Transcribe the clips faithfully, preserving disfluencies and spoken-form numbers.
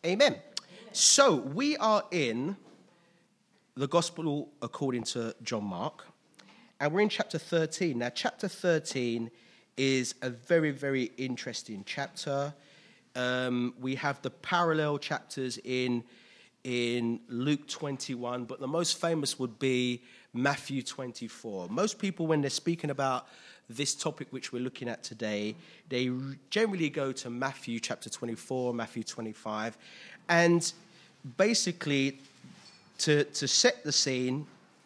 Amen. So we are in the Gospel according to John Mark, and we're in chapter thirteen. Now, chapter thirteen is a very, very interesting chapter. Um, we have the parallel chapters in, in Luke twenty-one, but the most famous would be Matthew twenty-four. Most people, when they're speaking about this topic which we're looking at today, they generally go to Matthew chapter twenty-four, Matthew twenty-five, and basically to, to set the scene,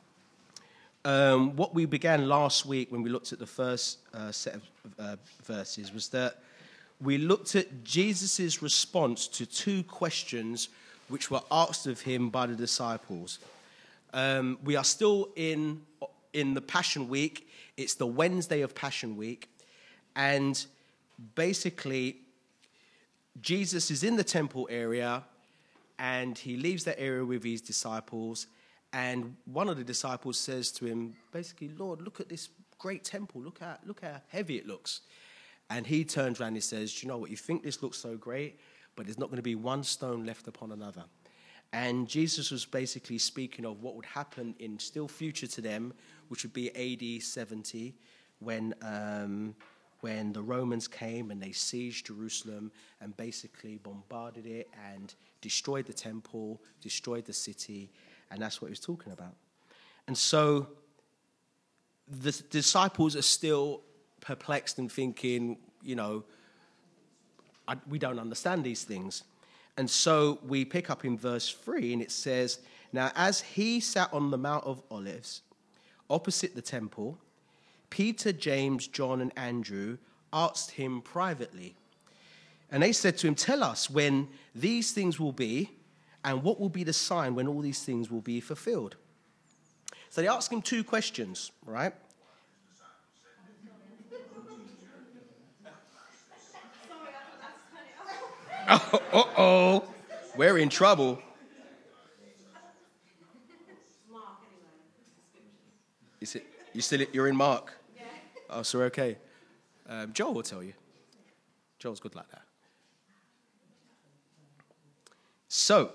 um, what we began last week when we looked at the first uh, set of uh, verses was that we looked at Jesus' response to two questions which were asked of him by the disciples. Um, we are still in in the Passion Week. It's the Wednesday of Passion Week. And basically, Jesus is in the temple area, and he leaves that area with his disciples. And one of the disciples says to him, basically, Lord, look at this great temple. Look how, look how heavy it looks. And he turns around and he says, do you know what? You think this looks so great, but there's not going to be one stone left upon another. And Jesus was basically speaking of what would happen in still future to them, which would be A D seventy, when um, when the Romans came and they sieged Jerusalem and basically bombarded it and destroyed the temple, destroyed the city, and that's what he was talking about. And so the disciples are still perplexed and thinking, you know, I, we don't understand these things. And so we pick up in verse three, and it says, now as he sat on the Mount of Olives, opposite the temple, Peter, James, John, and Andrew asked him privately. And they said to him, tell us when these things will be, and what will be the sign when all these things will be fulfilled. So they ask him two questions, right? Oh, uh-oh, we're in trouble. Is it? You still? You're in Mark. Yeah. Oh, so okay. Um, Joel will tell you. Joel's good like that. So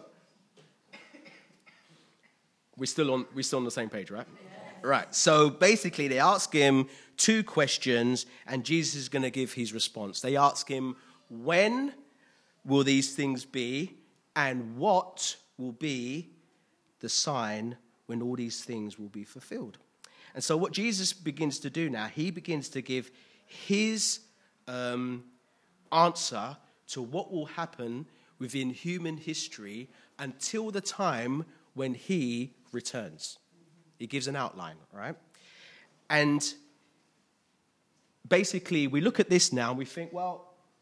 we're still on. We're still on the same page, right? Yeah. Right. So basically, they ask him two questions, and Jesus is going to give his response. They ask him, when will these things be, and what will be the sign when all these things will be fulfilled? And so what Jesus begins to do now, he begins to give his um, answer to what will happen within human history until the time when he returns. He gives an outline, right? And basically, we look at this now and we think, well,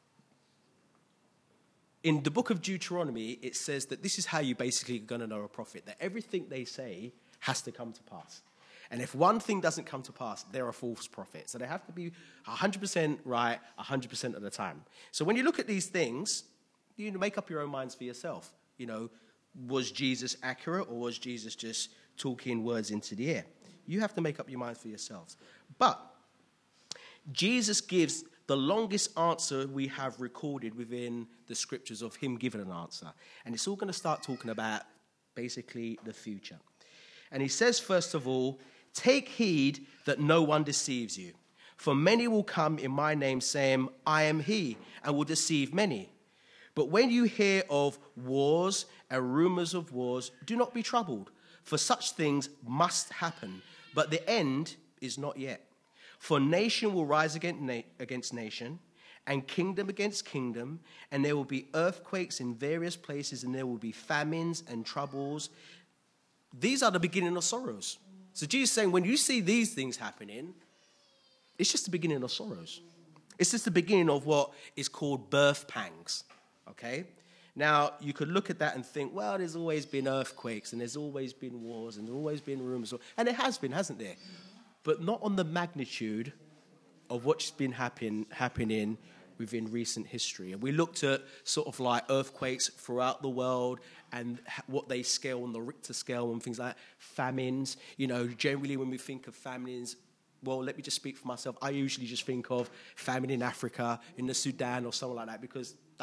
in the book of Deuteronomy, it says that this is how you basically are going to know a prophet, that everything they say has to come to pass. And if one thing doesn't come to pass, they're a false prophet. So they have to be one hundred percent right one hundred percent of the time. So when you look at these things, you make up your own minds for yourself. You know, was Jesus accurate, or was Jesus just talking words into the air? You have to make up your minds for yourselves. But Jesus gives the longest answer we have recorded within the scriptures of him giving an answer. And it's all going to start talking about basically the future. And he says, first of all, take heed that no one deceives you. For many will come in my name saying, I am he, and will deceive many. But when you hear of wars and rumors of wars, do not be troubled, for such things must happen. But the end is not yet. For nation will rise against nation, and kingdom against kingdom, and there will be earthquakes in various places, and there will be famines and troubles. These are the beginning of sorrows. So Jesus is saying, when you see these things happening, it's just the beginning of sorrows. It's just the beginning of what is called birth pangs, okay? Now, you could look at that and think, well, there's always been earthquakes, and there's always been wars, and there's always been rumors, and it has been, hasn't there? But not on the magnitude of what's been happen, happening within recent history. And we looked at sort of like earthquakes throughout the world and what they scale on the Richter scale and things like that. Famines, you know, generally when we think of famines, well, let me just speak for myself. I usually just think of famine in Africa, in the Sudan or something like that, because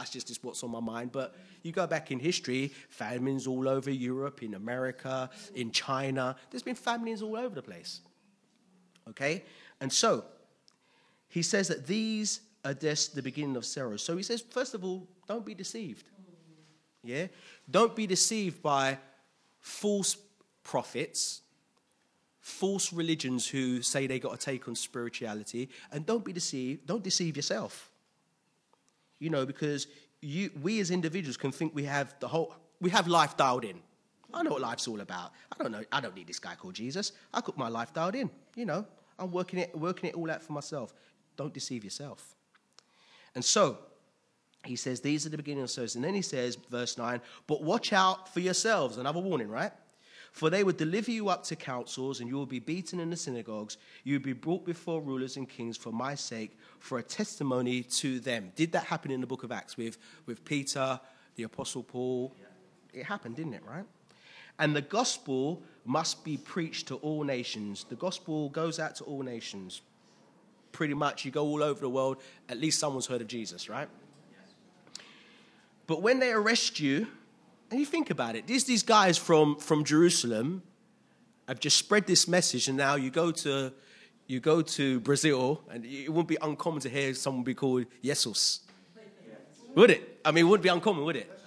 that's just, just what's on my mind. But you go back in history, famines all over Europe, in America, in China. There's been famines all over the place. Okay? And so, he says that these are just the beginning of sorrow. So he says, first of all, don't be deceived. Yeah? Don't be deceived by false prophets, false religions who say they got a take on spirituality, and don't be deceived, don't deceive yourself. You know, because you, we as individuals can think we have the whole, we have life dialed in. I know what life's all about. I don't know, I don't need this guy called Jesus. I got my life dialed in. You know, I'm working it, working it all out for myself. Don't deceive yourself. And so, he says, these are the beginning of sorrows. And then he says, verse nine, but watch out for yourselves. Another warning, right? For they would deliver you up to councils, and you will be beaten in the synagogues. You will be brought before rulers and kings for my sake, for a testimony to them. Did that happen in the book of Acts with, with Peter, the Apostle Paul? Yeah. It happened, didn't it, right? And the gospel must be preached to all nations. The gospel goes out to all nations. Pretty much, you go all over the world, at least someone's heard of Jesus, right? Yes. But when they arrest you, and you think about it, these, these guys from, from Jerusalem have just spread this message, and now you go to you go to Brazil, and it wouldn't be uncommon to hear someone be called Jesus. Would it? I mean, it wouldn't be uncommon, would it?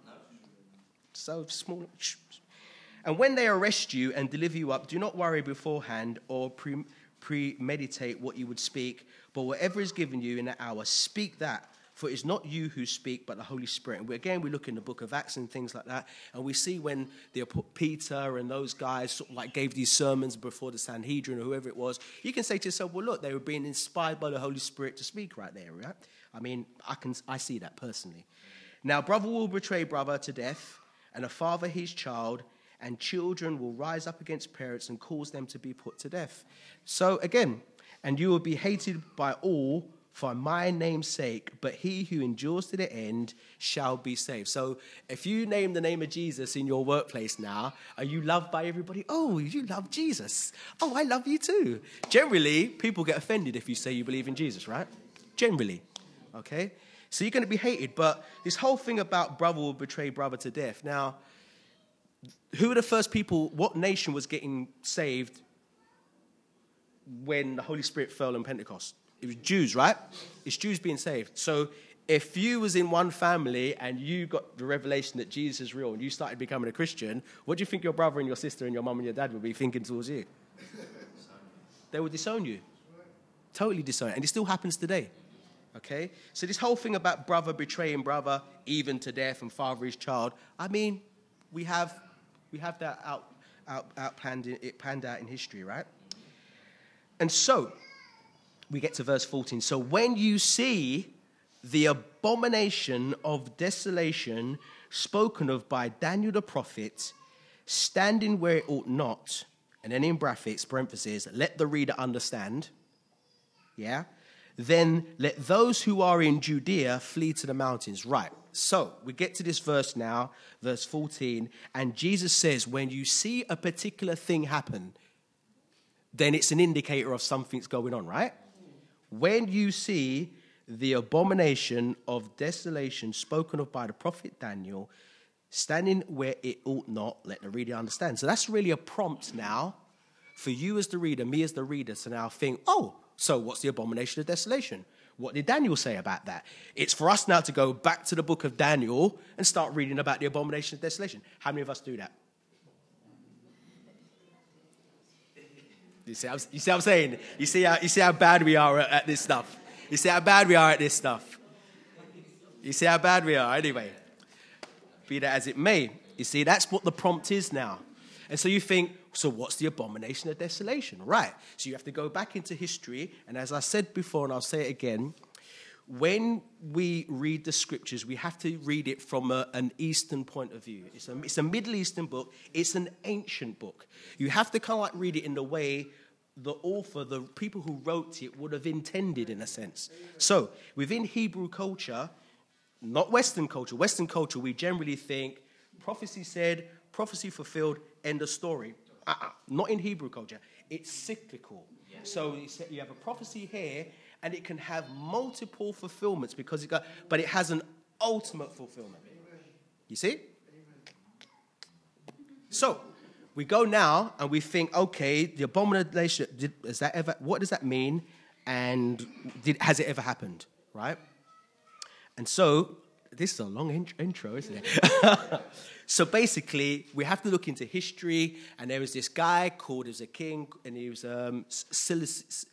So small. And when they arrest you and deliver you up, do not worry beforehand or pre, premeditate what you would speak, but whatever is given you in that hour, speak that. For it's not you who speak, but the Holy Spirit. And we, again, we look in the book of Acts and things like that, and we see when the Peter and those guys sort of like gave these sermons before the Sanhedrin or whoever it was, you can say to yourself, well, look, they were being inspired by the Holy Spirit to speak right there, right? I mean, I can I see that personally. Now, brother will betray brother to death, and a father his child, and children will rise up against parents and cause them to be put to death. So again, and you will be hated by all for my name's sake, but he who endures to the end shall be saved. So if you name the name of Jesus in your workplace now, are you loved by everybody? Oh, you love Jesus. Oh, I love you too. Generally, people get offended if you say you believe in Jesus, right? Generally, okay? So you're going to be hated. But this whole thing about brother will betray brother to death. Now, who were the first people, what nation was getting saved when the Holy Spirit fell on Pentecost? It was Jews, right? It's Jews being saved. So if you was in one family and you got the revelation that Jesus is real and you started becoming a Christian, what do you think your brother and your sister and your mum and your dad would be thinking towards you? They would disown you. Totally disown. And it still happens today. Okay? So this whole thing about brother betraying brother, even to death, and father his child, I mean, we have we have that out, out, out planned, it planned out in history, right? And so we get to verse fourteen. So when you see the abomination of desolation spoken of by Daniel the prophet standing where it ought not, and then in brackets, parentheses, let the reader understand, yeah? Then let those who are in Judea flee to the mountains. Right, so we get to this verse now, verse fourteen, and Jesus says, when you see a particular thing happen, then it's an indicator of something's going on, right? When you see the abomination of desolation spoken of by the prophet Daniel standing where it ought not, let the reader understand. So that's really a prompt now for you as the reader, me as the reader, to now think, oh, so what's the abomination of desolation? What did Daniel say about that? It's for us now to go back to the book of Daniel and start reading about the abomination of desolation. How many of us do that? You see, you see what I'm saying? You see how, you see how bad we are at, at this stuff? You see how bad we are at this stuff? You see how bad we are? Anyway, be that as it may, you see, that's what the prompt is now. And so you think, so what's the abomination of desolation? Right. So you have to go back into history. And as I said before, and I'll say it again, when we read the scriptures, we have to read it from a, an Eastern point of view. It's a, it's a Middle Eastern book. It's an ancient book. You have to kind of like read it in the way the author, the people who wrote it, would have intended, in a sense. So within Hebrew culture, not Western culture, Western culture, we generally think prophecy said, prophecy fulfilled, end of story. Uh-uh. Not in Hebrew culture. It's cyclical. So you have a prophecy here, and it can have multiple fulfillments because it got, but it has an ultimate fulfillment. You see? So, we go now and we think, okay, the abomination, did, is that ever, what does that mean? And did, has it ever happened, right? And so, this is a long in- intro, isn't it? So basically, we have to look into history, and there was this guy called, he was a king, and he was um, Seleucid.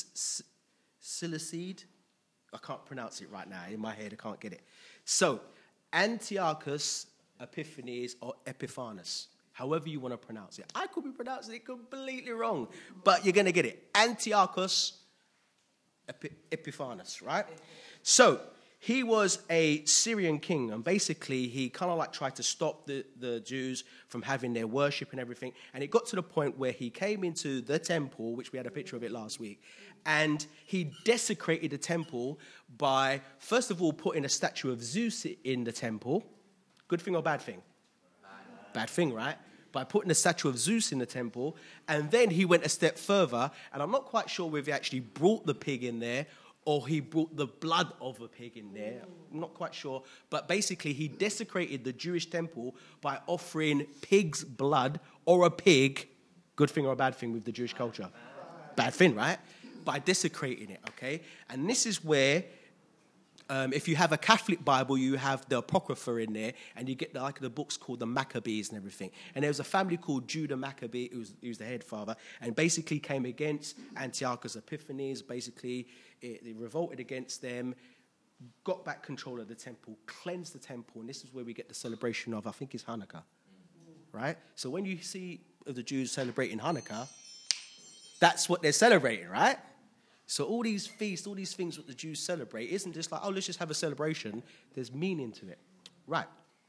Seleucid? I can't pronounce it right now. In my head, I can't get it. So, Antiochus Epiphanes or Epiphanes, however you want to pronounce it. I could be pronouncing it completely wrong, but you're going to get it. Antiochus Epi- Epiphanes, right? So, he was a Syrian king, and basically he kind of like tried to stop the, the Jews from having their worship and everything. And it got to the point where he came into the temple, which we had a picture of it last week, and he desecrated the temple by, first of all, putting a statue of Zeus in the temple. Good thing or bad thing? Bad, bad thing, right? By putting a statue of Zeus in the temple. And then he went a step further, and I'm not quite sure whether he actually brought the pig in there or he brought the blood of a pig in there. I'm not quite sure. But basically, he desecrated the Jewish temple by offering pig's blood or a pig. Good thing or a bad thing with the Jewish culture? Bad thing, right? By desecrating it, okay? And this is where, um, if you have a Catholic Bible, you have the Apocrypha in there, and you get the, like the books called the Maccabees and everything. And there was a family called Judah Maccabee, who was, who was the head father, and basically came against Antiochus Epiphanes. Basically, it, it revolted against them, got back control of the temple, cleansed the temple, and this is where we get the celebration of, I think it's Hanukkah, right? So when you see the Jews celebrating Hanukkah, that's what they're celebrating, right? So all these feasts, all these things that the Jews celebrate isn't just like, oh, let's just have a celebration. There's meaning to it. Right.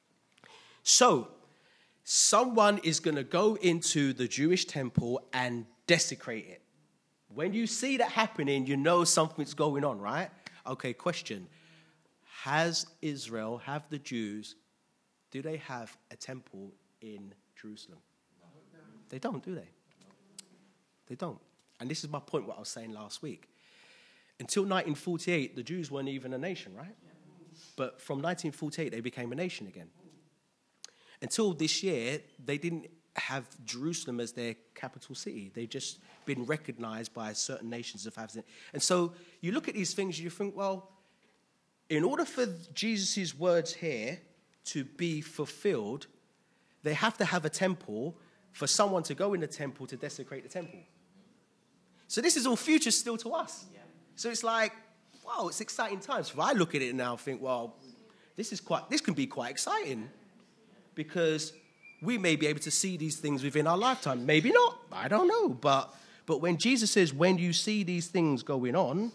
So someone is going to go into the Jewish temple and desecrate it. When you see that happening, you know something's going on, right? Okay, question. Has Israel, have the Jews, do they have a temple in Jerusalem? No. They don't, do they? They don't. And this is my point, what I was saying last week. Until nineteen forty-eight, the Jews weren't even a nation, right? But from nineteen forty-eight, they became a nation again. Until this year, they didn't have Jerusalem as their capital city. They've just been recognized by certain nations of having it. And so you look at these things, you think, well, in order for Jesus' words here to be fulfilled, they have to have a temple for someone to go in the temple to desecrate the temple. So this is all future still to us. Yeah. So it's like, wow, it's exciting times. If I look at it now and think, well, this is quite, this can be quite exciting because we may be able to see these things within our lifetime. Maybe not. I don't know. But but when Jesus says, when you see these things going on,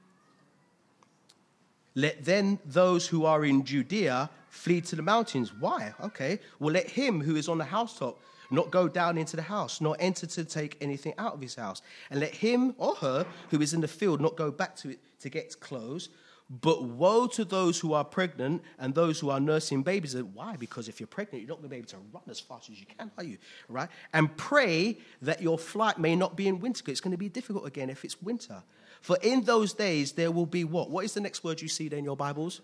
let then those who are in Judea flee to the mountains. Why? Okay. Well, let him who is on the housetop not go down into the house, nor enter to take anything out of his house. And let him or her who is in the field not go back to it to get clothes. But woe to those who are pregnant and those who are nursing babies. Why? Because if you're pregnant, you're not going to be able to run as fast as you can, are you? Right? And pray that your flight may not be in winter, because it's going to be difficult again if it's winter. For in those days there will be what? What is the next word you see there in your Bibles?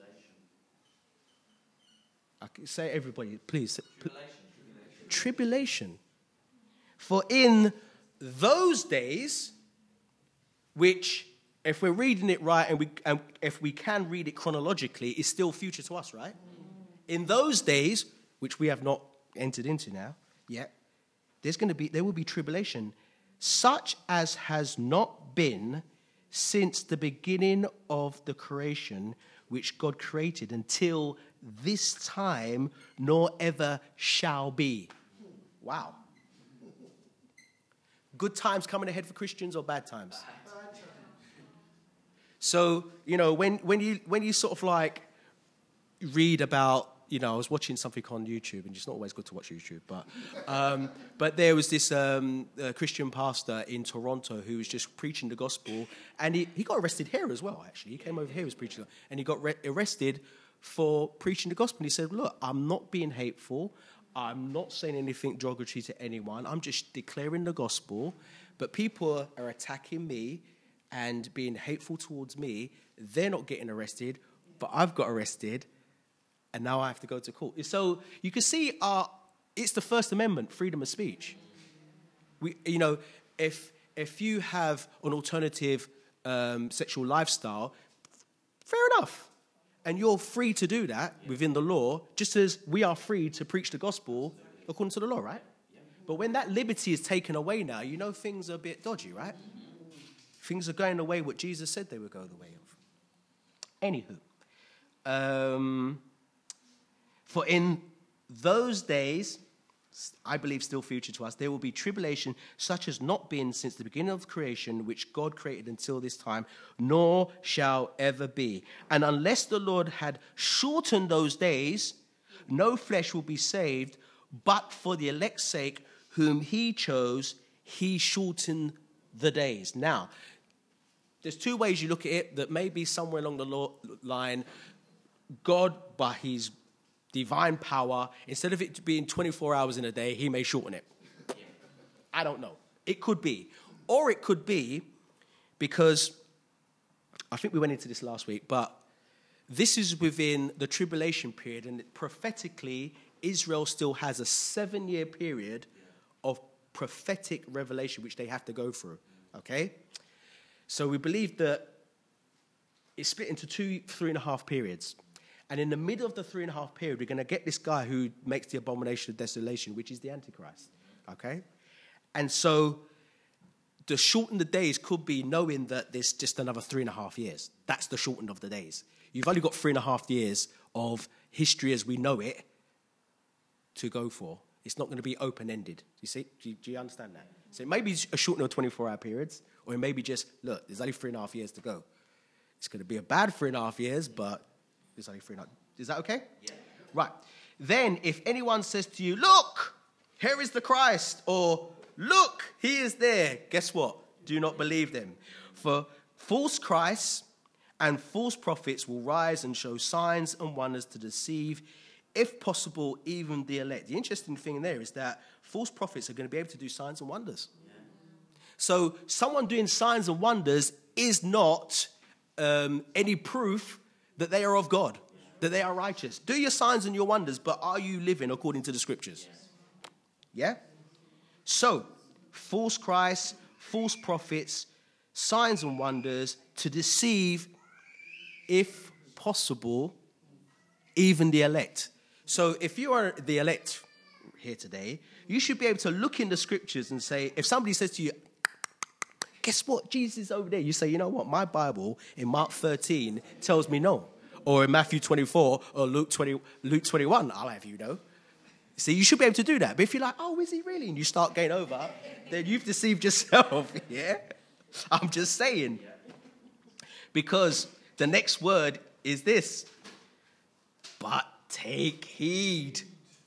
Okay, say everybody, please. Tribulation. Tribulation. For in those days, which, if we're reading it right and we and if we can read it chronologically, is still future to us, right? In those days, which we have not entered into now yet, there's going to be there will be tribulation, such as has not been since the beginning of the creation which God created until this time, nor ever shall be. Wow. Good times coming ahead for Christians or bad times? So, you know, when, when you when you sort of like read about, you know, I was watching something on YouTube, and it's not always good to watch YouTube, but um, but there was this um, uh, Christian pastor in Toronto who was just preaching the gospel, and he, he got arrested here as well, actually. He came over here, was preaching, and he got re- arrested for preaching the gospel. And he said, look, I'm not being hateful. I'm not saying anything derogatory to anyone. I'm just declaring the gospel. But people are attacking me and being hateful towards me. They're not getting arrested, but I've got arrested. and now I have to go to court. So you can see our, it's the First Amendment, freedom of speech. We, you know, if if you have an alternative um, sexual lifestyle, fair enough. And you're free to do that within the law, just as we are free to preach the gospel according to the law, right? But when that liberty is taken away now, you know things are a bit dodgy, right? Things are going the way what Jesus said they would go the way of. Anywho, um, for in those days, I believe still future to us, there will be tribulation such as not been since the beginning of creation, which God created until this time, nor shall ever be. And unless the Lord had shortened those days, no flesh will be saved, but for the elect's sake, whom he chose, he shortened the days. Now, there's two ways you look at it that maybe somewhere along the law line, God, by his divine power, instead of it being twenty-four hours in a day, he may shorten it. I don't know. It could be. Or it could be because, I think we went into this last week, but this is within the tribulation period, and prophetically, Israel still has a seven-year period of prophetic revelation which they have to go through, okay? So we believe that it's split into two, three and a half periods. And in the middle of the three and a half period, we're going to get this guy who makes the abomination of desolation, which is the Antichrist, okay? And so the shorten the days could be knowing that there's just another three and a half years. That's the shortened of the days. You've only got three and a half years of history as we know it to go for. It's not going to be open-ended. You see? Do you, do you understand that? So it may be a shortening of twenty-four hour periods, or it may be just, look, there's only three and a half years to go. It's going to be a bad three and a half years, but there's only three and a half. Is that okay? Yeah. Right. Then, if anyone says to you, look, here is the Christ, or look, he is there, guess what? Do not believe them. For false Christs and false prophets will rise and show signs and wonders to deceive, if possible, even the elect. The interesting thing there is that false prophets are going to be able to do signs and wonders. Yeah. So someone doing signs and wonders is not um, any proof that they are of God, yeah, that they are righteous. Do your signs and your wonders, but are you living according to the scriptures? Yes. Yeah? So, false Christs, false prophets, signs and wonders to deceive, if possible, even the elect. So if you are the elect here today, you should be able to look in the scriptures and say, if somebody says to you, guess what, Jesus is over there, you say, you know what, my Bible in Mark thirteen tells me no. Or in Matthew twenty-four or Luke twenty, Luke twenty-one, I'll have you know. See, you should be able to do that. But if you're like, oh, is he really? And you start going over, then you've deceived yourself, yeah? I'm just saying. Because the next word is this. But take heed.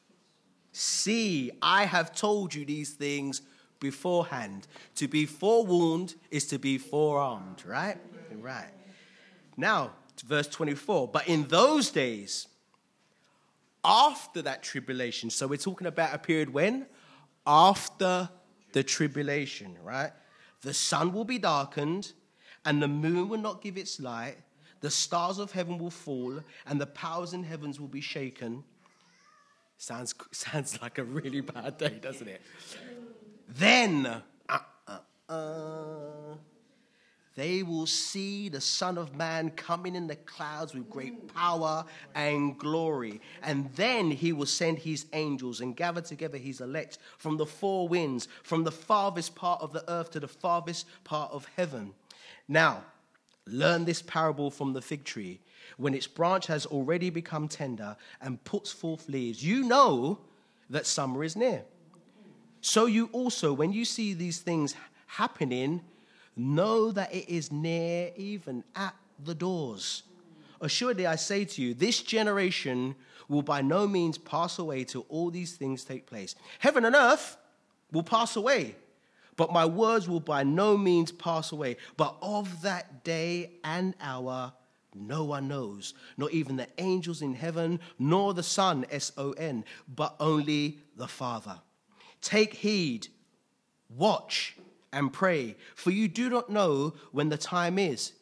See, I have told you these things beforehand. To be forewarned is to be forearmed, right? Right. Now, verse twenty-four. But in those days, after that tribulation, so we're talking about a period when? After the tribulation, right? The sun will be darkened, and the moon will not give its light. The stars of heaven will fall, and the powers in heavens will be shaken. Sounds sounds like a really bad day, doesn't it? Then, uh, uh, uh, they will see the Son of Man coming in the clouds with great power and glory. And then he will send his angels and gather together his elect from the four winds, from the farthest part of the earth to the farthest part of heaven. Now, learn this parable from the fig tree. When its branch has already become tender and puts forth leaves, you know that summer is near. So you also, when you see these things happening, know that it is near, even at the doors. Assuredly, I say to you, this generation will by no means pass away till all these things take place. Heaven and earth will pass away, but my words will by no means pass away. But of that day and hour, no one knows, not even the angels in heaven, nor the Son, S O N, but only the Father. Take heed, watch, and pray, for you do not know when the time is.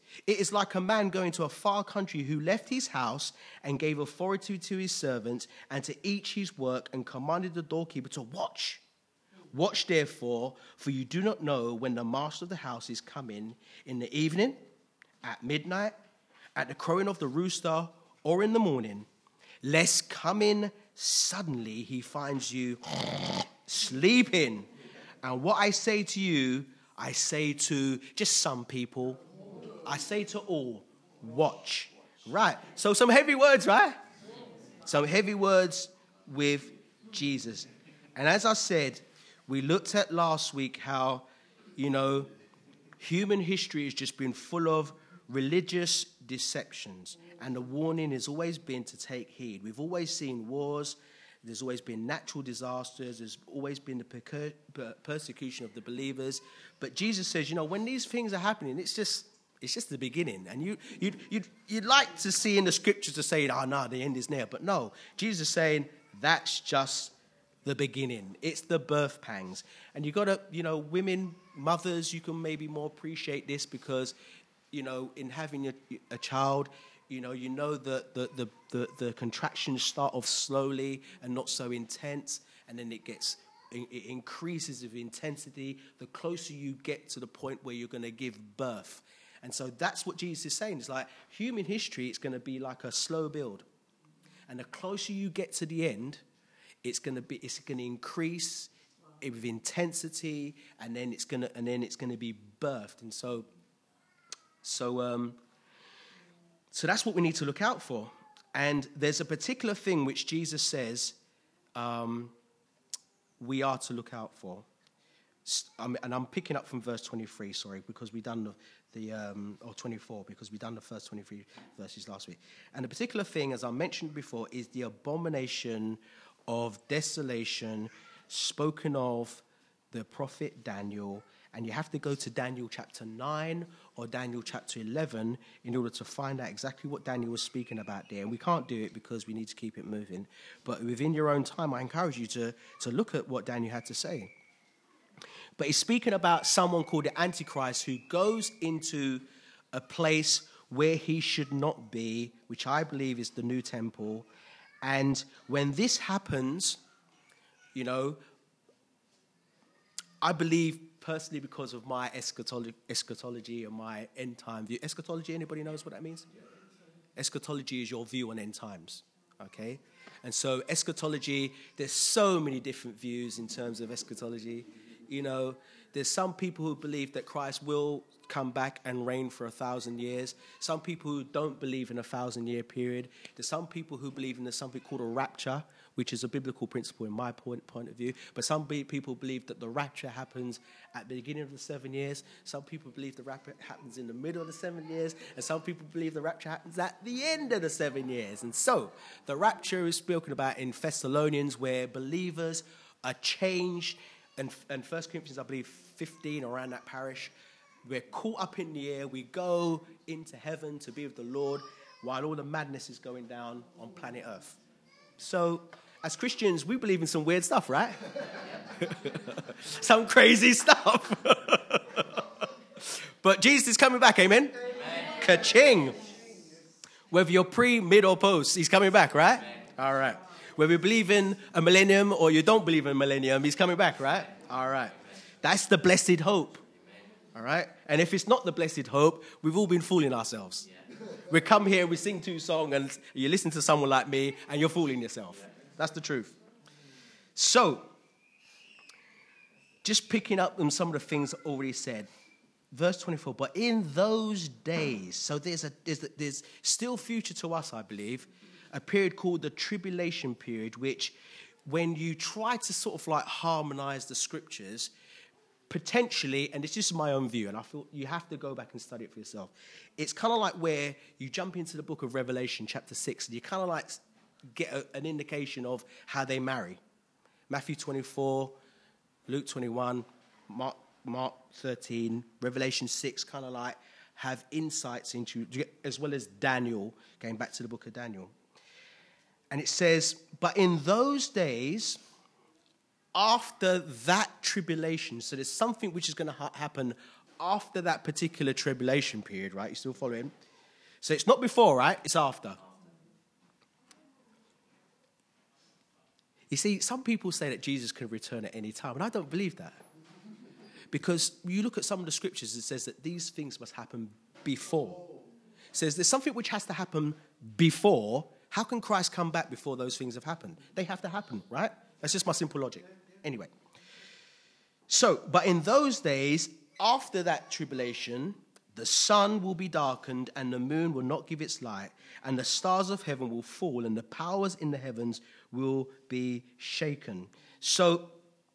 It is like a man going to a far country who left his house and gave authority to his servants and to each his work and commanded the doorkeeper to watch. Watch therefore, for you do not know when the master of the house is coming, in the evening, at midnight, at the crowing of the rooster, or in the morning, lest coming suddenly he finds you sleeping. And what I say to you, I say to just some people, I say to all, watch. Right. So some heavy words, right? Some heavy words with Jesus. And as I said, we looked at last week how, you know, human history has just been full of religious deceptions. And the warning has always been to take heed. We've always seen wars. There's always been natural disasters. There's always been the per- per- persecution of the believers. But Jesus says, you know, when these things are happening, it's just it's just the beginning. And you, you'd, you'd, you'd like to see in the scriptures to say, oh, no, the end is near. But no, Jesus is saying that's just the beginning. It's the birth pangs. And you got to, you know, women, mothers, you can maybe more appreciate this because, you know, in having a, a child, you know, you know that the, the, the, the contractions start off slowly and not so intense, and then it gets, it increases of intensity the closer you get to the point where you're going to give birth. And so that's what Jesus is saying. It's like human history, it's going to be like a slow build. And the closer you get to the end, it's going to be, it's going to increase with intensity, and then it's going to, and then it's going to be birthed. And so, so, um, So that's what we need to look out for. And there's a particular thing which Jesus says um, we are to look out for. And I'm picking up from verse twenty-three, sorry, because we done the, the um, or twenty-four, because we done the first twenty-three verses last week. And the particular thing, as I mentioned before, is the abomination of desolation spoken of the prophet Daniel. And you have to go to Daniel chapter nine or Daniel chapter eleven in order to find out exactly what Daniel was speaking about there. And we can't do it because we need to keep it moving. But within your own time, I encourage you to, to look at what Daniel had to say. But he's speaking about someone called the Antichrist who goes into a place where he should not be, which I believe is the new temple. And when this happens, you know, I believe personally because of my eschatology, eschatology and my end time view. Eschatology, anybody knows what that means? Eschatology is your view on end times, okay? And so eschatology, there's so many different views in terms of eschatology. You know, there's some people who believe that Christ will come back and reign for a thousand years. Some people who don't believe in a thousand-year period. There's some people who believe in there's something called a rapture, which is a biblical principle in my point, point of view. But some people believe that the rapture happens at the beginning of the seven years. Some people believe the rapture happens in the middle of the seven years. And some people believe the rapture happens at the end of the seven years. And so the rapture is spoken about in Thessalonians, where believers are changed. And, and First Corinthians, I believe, fifteen, around that parish, we're caught up in the air. We go into heaven to be with the Lord while all the madness is going down on planet Earth. So, as Christians, we believe in some weird stuff, right? Some crazy stuff. But Jesus is coming back, amen? Amen. Ka-ching. Whether you're pre, mid, or post, he's coming back, right? Amen. All right. Whether you believe in a millennium or you don't believe in a millennium, he's coming back, right? All right. That's the blessed hope. All right? And if it's not the blessed hope, we've all been fooling ourselves. We come here, we sing two songs, and you listen to someone like me, and you're fooling yourself. That's the truth. So, just picking up on some of the things already said. Verse twenty-four, but in those days, so there's a there's, there's still future to us, I believe, a period called the tribulation period, which when you try to sort of like harmonize the scriptures, potentially, and this is my own view, and I feel you have to go back and study it for yourself. It's kind of like where you jump into the book of Revelation, chapter six, and you kind of like get a, an indication of how they marry. Matthew twenty-four, Luke twenty-one, Mark, Mark thirteen, Revelation six, kind of like have insights into, as well as Daniel, going back to the book of Daniel. And it says, but in those days, after that tribulation, so there's something which is going to ha- happen after that particular tribulation period, right? You still following? So it's not before, right? It's after. You see, some people say that Jesus can return at any time, and I don't believe that. Because you look at some of the scriptures, it says that these things must happen before. It says there's something which has to happen before. How can Christ come back before those things have happened? They have to happen, right? That's just my simple logic. Anyway. So, but in those days, after that tribulation, the sun will be darkened and the moon will not give its light, and the stars of heaven will fall, and the powers in the heavens will be shaken. So,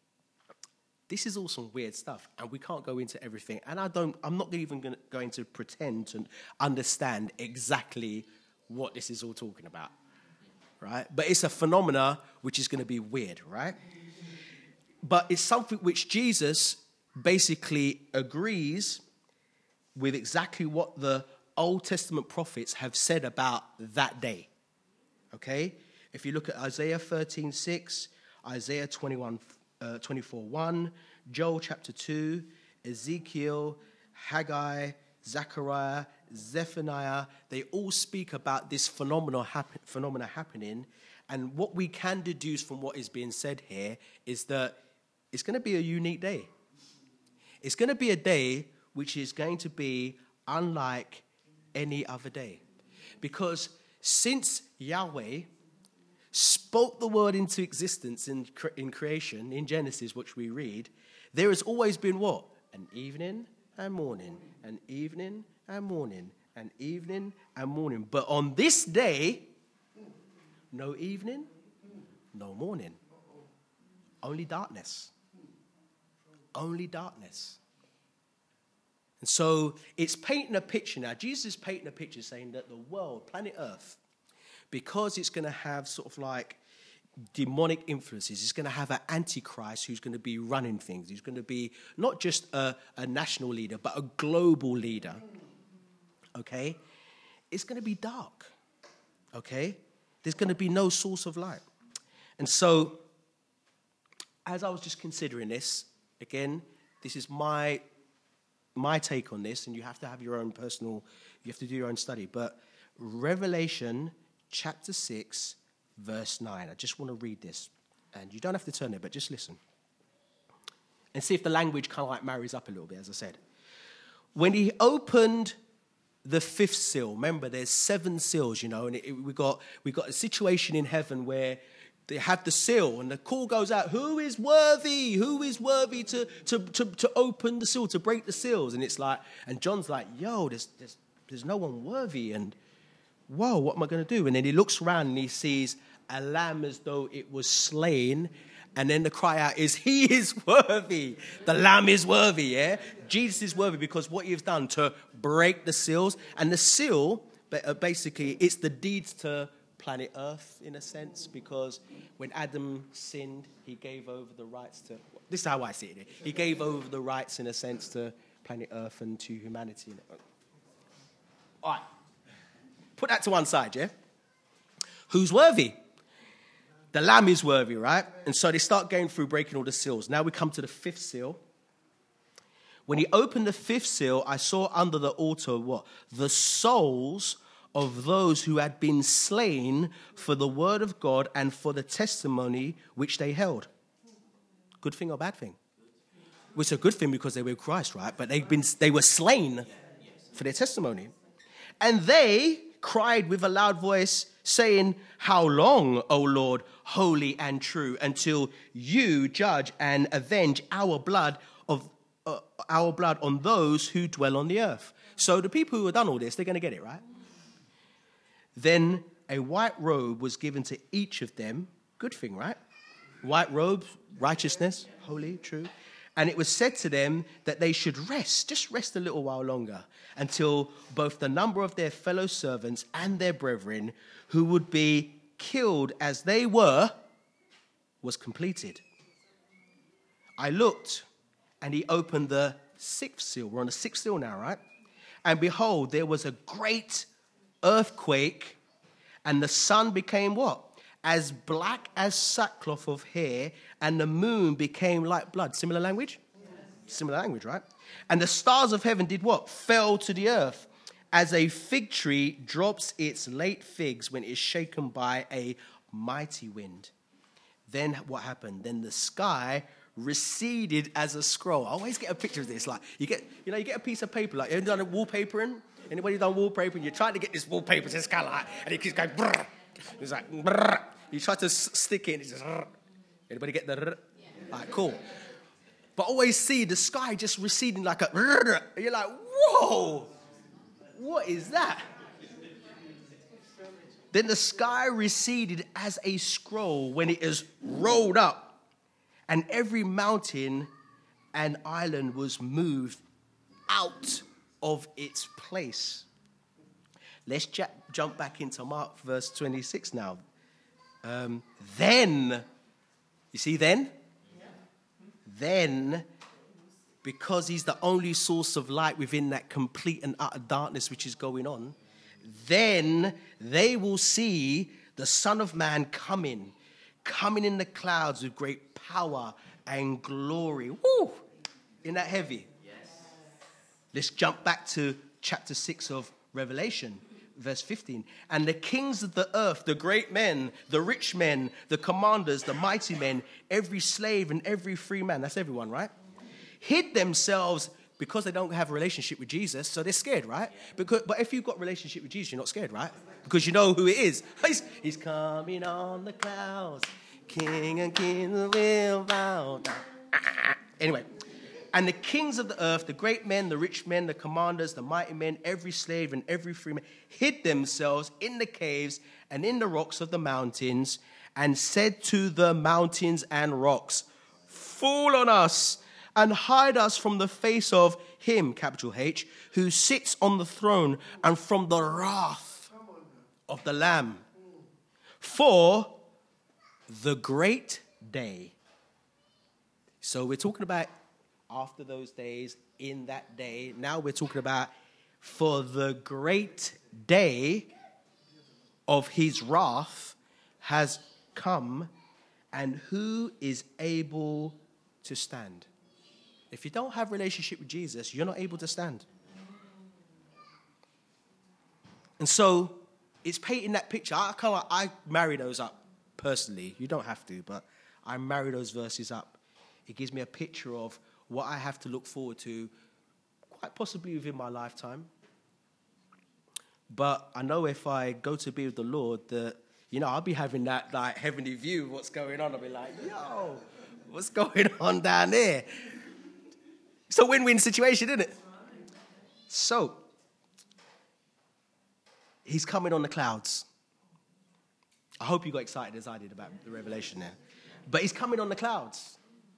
this is all some weird stuff, and we can't go into everything. And I don't, I'm not even gonna, going to pretend to understand exactly what this is all talking about, right? But it's a phenomena which is going to be weird, right? But it's something which Jesus basically agrees with exactly what the Old Testament prophets have said about that day, okay? If you look at Isaiah thirteen six, Isaiah twenty-one, uh, twenty-four one, Joel chapter two, Ezekiel, Haggai, Zechariah, Zephaniah, they all speak about this phenomena, happen, phenomena happening. And what we can deduce from what is being said here is that it's going to be a unique day. It's going to be a day which is going to be unlike any other day. Because since Yahweh spoke the word into existence in, in creation, in Genesis, which we read, there has always been what? An evening and morning, an evening and morning, an evening and morning. But on this day, no evening, no morning. Only darkness. Only darkness. And so it's painting a picture now. Jesus is painting a picture saying that the world, planet Earth, because it's going to have sort of like demonic influences, it's going to have an antichrist who's going to be running things. He's going to be not just a, a national leader, but a global leader. Okay? It's going to be dark. Okay? There's going to be no source of light. And so, as I was just considering this, again, this is my my take on this, and you have to have your own personal, you have to do your own study. But Revelation chapter six, verse nine. I just want to read this. And you don't have to turn there, but just listen. And see if the language kind of like marries up a little bit, as I said. When he opened the fifth seal, remember there's seven seals, you know, and it, it, we got we got a situation in heaven where they have the seal, and the call goes out, who is worthy? Who is worthy to, to, to, to open the seal, to break the seals? And it's like, and John's like, yo, there's, there's, there's no one worthy. And, whoa, what am I going to do? And then he looks around and he sees a lamb as though it was slain. And then the cry out is, he is worthy. The lamb is worthy, yeah? Jesus is worthy because what he has done to break the seals. And the seal, basically, it's the deeds to planet Earth, in a sense, because when Adam sinned, he gave over the rights to... This is how I see it. He gave over the rights, in a sense, to planet Earth and to humanity. All right. Put that to one side, yeah? Who's worthy? The lamb is worthy, right? And so they start going through breaking all the seals. Now we come to the fifth seal. When he opened the fifth seal, I saw under the altar what? The souls of those who had been slain for the word of God and for the testimony which they held. Good thing or bad thing? Well, it's a good thing because they were Christ, right? But they've been, they were slain for their testimony. And they cried with a loud voice, saying, how long, O Lord, holy and true, until you judge and avenge our blood of uh, our blood on those who dwell on the earth. So the people who have done all this, they're going to get it, right? Then a white robe was given to each of them. Good thing, right? White robe, righteousness, holy, true. And it was said to them that they should rest, just rest a little while longer, until both the number of their fellow servants and their brethren who would be killed as they were was completed. I looked, and he opened the sixth seal. We're on the sixth seal now, right? And behold, there was a great earthquake, and the sun became what? As black as sackcloth of hair, and the moon became like blood. Similar language? Yes. Similar language, right? And the stars of heaven did what? Fell to the earth, as a fig tree drops its late figs when it is shaken by a mighty wind. Then what happened? Then the sky receded as a scroll. I always get a picture of this. Like you get, you know, you get a piece of paper. Like you ever done a wallpapering? Anybody done wallpapering? You're trying to get this wallpaper to kind of like, and it keeps going. Brrr. It's like brrr. You try to s- stick it. And it's just. Brrr. Anybody get the? Brrr? Yeah. Like cool. But always see the sky just receding like a. Brrr. And you're like, whoa, what is that? Then the sky receded as a scroll when it is rolled up, and every mountain and island was moved out of its place. Let's j- jump back into Mark verse twenty-six now. Um, then, you see then? Yeah. Then, because he's the only source of light within that complete and utter darkness which is going on, then they will see the Son of Man coming, coming in the clouds with great power and glory. Woo! Isn't that heavy? Yes. Let's jump back to chapter six of Revelation, verse fifteen. And the kings of the earth, the great men, the rich men, the commanders, the mighty men, every slave and every free man, that's everyone, right? Hid themselves because they don't have a relationship with Jesus, so they're scared, right? Because, but if you've got a relationship with Jesus, you're not scared, right? Because you know who it is. He's, he's coming on the clouds. King and kings will bow down. Anyway, and the kings of the earth, the great men, the rich men, the commanders, the mighty men, every slave and every free man, hid themselves in the caves and in the rocks of the mountains, and said to the mountains and rocks, fall on us and hide us from the face of him, capital H, who sits on the throne, and from the wrath of the Lamb. For the great day. So we're talking about after those days, in that day. Now we're talking about for the great day of his wrath has come, and who is able to stand? If you don't have a relationship with Jesus, you're not able to stand. And so it's painting that picture. I kind of I marry those up personally. You don't have to, but I marry those verses up. It gives me a picture of what I have to look forward to, quite possibly within my lifetime. But I know if I go to be with the Lord, that you know I'll be having that like heavenly view of what's going on. I'll be like, yo, what's going on down there? It's a win-win situation, isn't it? So, he's coming on the clouds. I hope you got excited as I did about the revelation there. But he's coming on the clouds.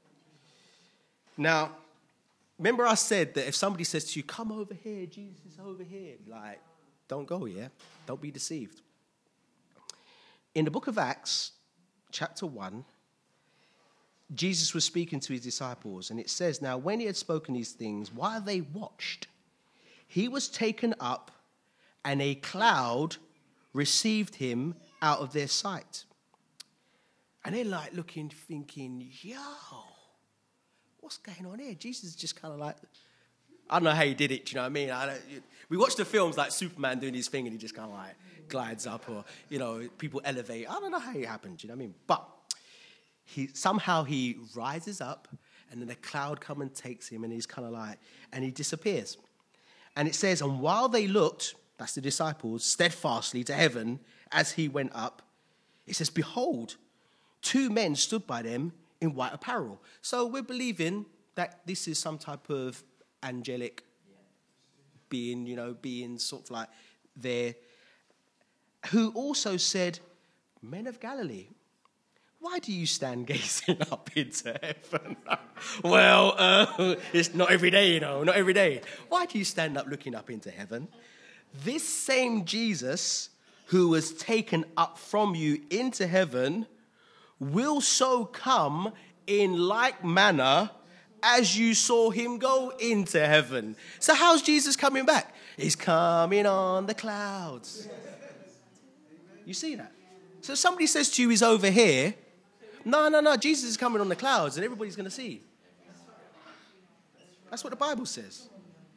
Now, remember I said that if somebody says to you, come over here, Jesus is over here. Like, don't go, yeah? Don't be deceived. In the book of Acts, chapter one, Jesus was speaking to his disciples, and it says, now when he had spoken these things, while they watched, he was taken up, and a cloud received him out of their sight. And they're like looking, thinking, yo, what's going on here? Jesus is just kind of like, I don't know how he did it, do you know what I mean? I don't, we watch the films like Superman doing his thing, and he just kind of like glides up, or, you know, people elevate. I don't know how it happened, do you know what I mean? But He somehow he rises up, and then a cloud comes and takes him, and he's kind of like, and he disappears. And it says, and while they looked, that's the disciples, steadfastly to heaven as he went up, it says, behold, two men stood by them in white apparel. So we're believing that this is some type of angelic being, you know, being sort of like there, who also said, men of Galilee, why do you stand gazing up into heaven? well, uh, it's not every day, you know, not every day. Why do you stand up looking up into heaven? This same Jesus who was taken up from you into heaven will so come in like manner as you saw him go into heaven. So how's Jesus coming back? He's coming on the clouds. You see that? So somebody says to you he's over here, no, no, no, Jesus is coming on the clouds and everybody's going to see. That's what the Bible says.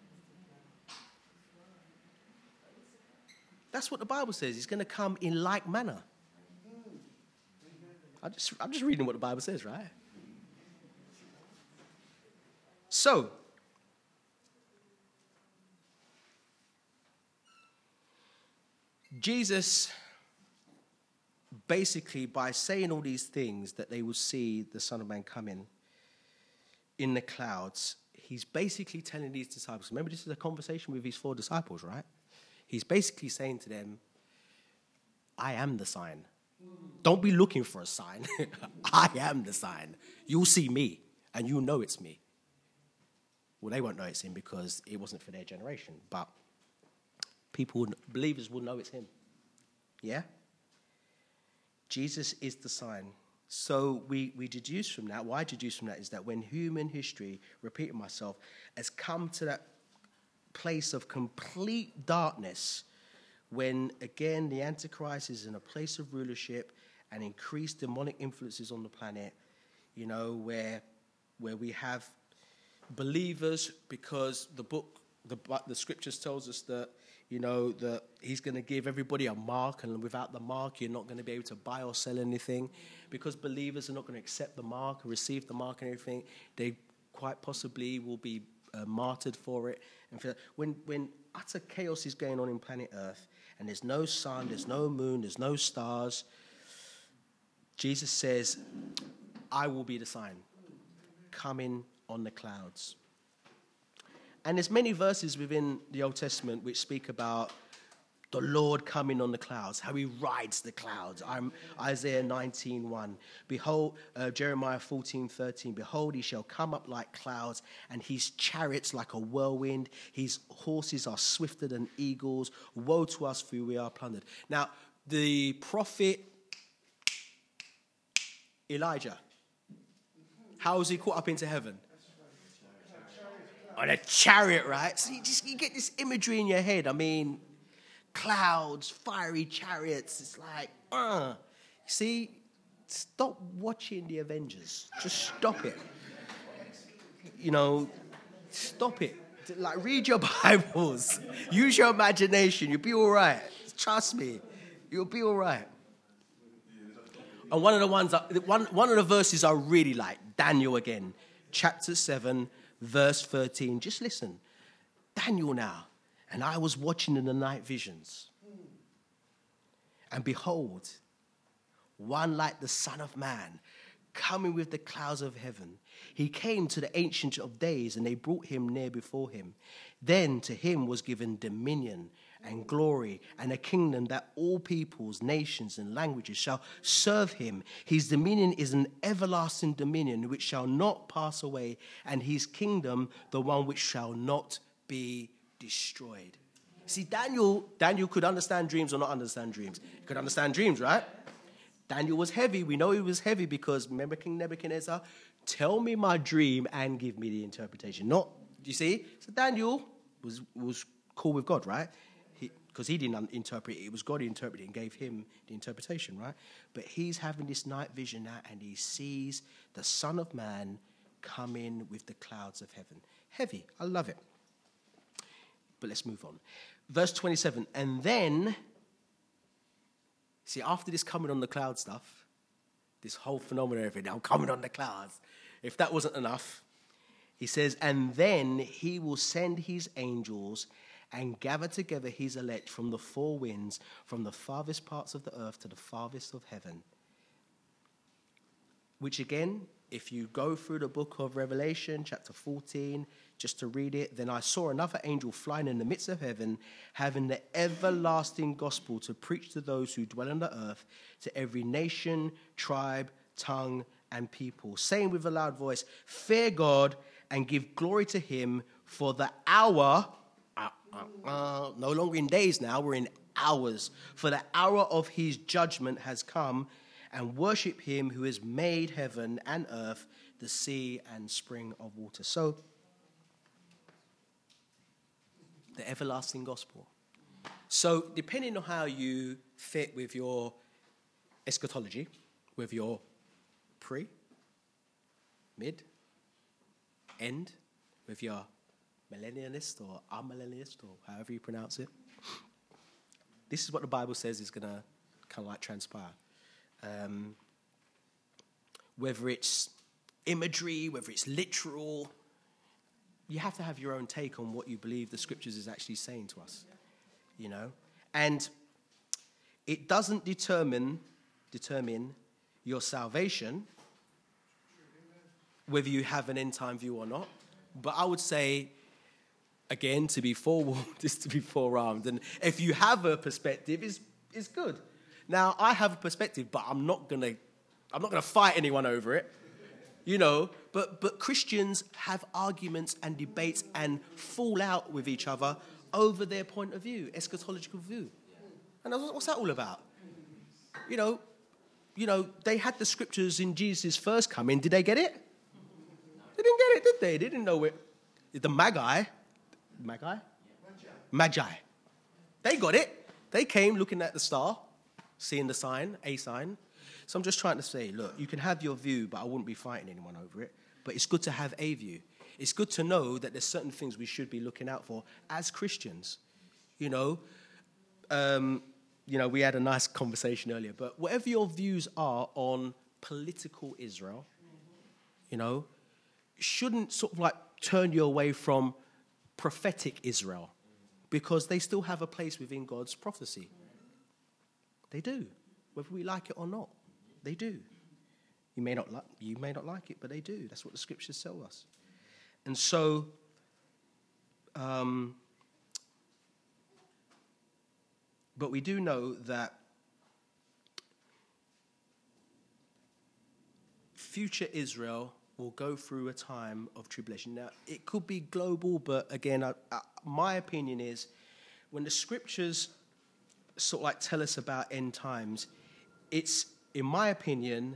That's what the Bible says. He's going to come in like manner. I just, I'm just reading what the Bible says, right? So, Jesus, basically, by saying all these things, that they will see the Son of Man coming in the clouds, he's basically telling these disciples, remember this is a conversation with his four disciples, right? He's basically saying to them, I am the sign. Don't be looking for a sign. I am the sign. You'll see me, and you'll know it's me. Well, they won't know it's him because it wasn't for their generation, but people, believers will know it's him. Yeah? Jesus is the sign. So we, we deduce from that, what I deduce from that is that when human history, repeating myself, has come to that place of complete darkness, when, again, the Antichrist is in a place of rulership and increased demonic influences on the planet, you know, where where we have believers, because the book, the, the scriptures tells us that, you know, that he's going to give everybody a mark, and without the mark, you're not going to be able to buy or sell anything. Because believers are not going to accept the mark, receive the mark and everything, they quite possibly will be uh, martyred for it. And for, when, when utter chaos is going on in planet Earth, and there's no sun, there's no moon, there's no stars, Jesus says, I will be the sign, coming on the clouds. And there's many verses within the Old Testament which speak about the Lord coming on the clouds, how he rides the clouds. I'm Isaiah nineteen one. Behold, uh, Jeremiah fourteen thirteen. Behold, he shall come up like clouds, and his chariots like a whirlwind. His horses are swifter than eagles. Woe to us, for we are plundered. Now, the prophet Elijah, how was he caught up into heaven? On a chariot, right? So you just you get this imagery in your head. I mean, clouds, fiery chariots. It's like, uh. See, stop watching the Avengers. Just stop it. You know, stop it. Like, read your Bibles. Use your imagination. You'll be all right. Trust me. You'll be all right. And one of the ones, one, one of the verses I really like, Daniel again, chapter seven, verse thirteen. Just listen. Daniel now. And I was watching in the night visions. And behold, one like the Son of Man, coming with the clouds of heaven. He came to the Ancient of Days, and they brought him near before him. Then to him was given dominion and glory and a kingdom that all peoples, nations, and languages shall serve him. His dominion is an everlasting dominion which shall not pass away, and his kingdom the one which shall not be destroyed. See, Daniel, Daniel could understand dreams or not understand dreams. He could understand dreams, right? Daniel was heavy. We know he was heavy because, remember King Nebuchadnezzar? Tell me my dream and give me the interpretation. Not, you see? So Daniel was, was cool with God, right? Because he, he didn't interpret it. It was God who interpreted it and gave him the interpretation, right? But he's having this night vision now, and he sees the Son of Man coming with the clouds of heaven. Heavy. I love it. But let's move on. Verse twenty-seven. And then, see, after this coming on the cloud stuff, this whole phenomenon of it, now coming on the clouds, if that wasn't enough, he says, and then he will send his angels and gather together his elect from the four winds, from the farthest parts of the earth to the farthest of heaven. Which again, if you go through the book of Revelation, chapter fourteen, just to read it, then I saw another angel flying in the midst of heaven, having the everlasting gospel to preach to those who dwell on the earth, to every nation, tribe, tongue, and people, saying with a loud voice, fear God and give glory to him, for the hour, uh, uh, uh, no longer in days now, we're in hours, for the hour of his judgment has come, and worship him who has made heaven and earth, the sea and spring of water. So, the everlasting gospel. So, depending on how you fit with your eschatology, with your pre, mid, end, whether you're millennialist or amillennialist or however you pronounce it. This is what the Bible says is going to kind of like transpire. Um, whether it's imagery, whether it's literal, you have to have your own take on what you believe the scriptures is actually saying to us, you know. And it doesn't determine determine your salvation, whether you have an end-time view or not. But I would say, again, to be forewarned is to be forearmed. And if you have a perspective, it's, it's good. Now, I have a perspective, but I'm not going to I'm not going to fight anyone over it, you know. But, but Christians have arguments and debates and fall out with each other over their point of view, eschatological view. And what's that all about? You know, you know, they had the scriptures in Jesus' first coming. Did they get it? They didn't get it, did they? They didn't know it. The Magi, Magi? Magi. They got it. They came looking at the star, seeing the sign, a sign. So I'm just trying to say, look, you can have your view, but I wouldn't be fighting anyone over it. But it's good to have a view. It's good to know that there's certain things we should be looking out for as Christians. You know, um, you know, we had a nice conversation earlier, but whatever your views are on political Israel, you know, shouldn't sort of like turn you away from prophetic Israel, because they still have a place within God's prophecy. They do, whether we like it or not. They do. You may not like, you may not like it, but they do. That's what the scriptures tell us. And so, um, but we do know that future Israel will go through a time of tribulation. Now, it could be global, but again, I, I, my opinion is when the scriptures sort of like tell us about end times, it's, in my opinion,